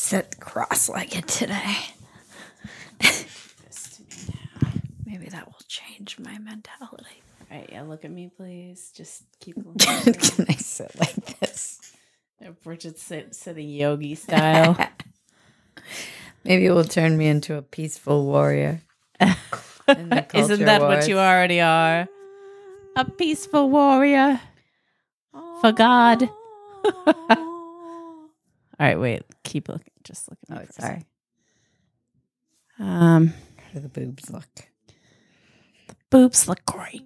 sit cross-legged today. Maybe that will change my mentality. All right, yeah, look at me, please. Just keep looking. Can I sit like this? Bridget sitting yogi style. Maybe it will turn me into a peaceful warrior. Isn't that what you already are? A peaceful warrior for God. All right, wait. Keep looking. Just look at me. Oh, sorry. How do the boobs look? The boobs look great.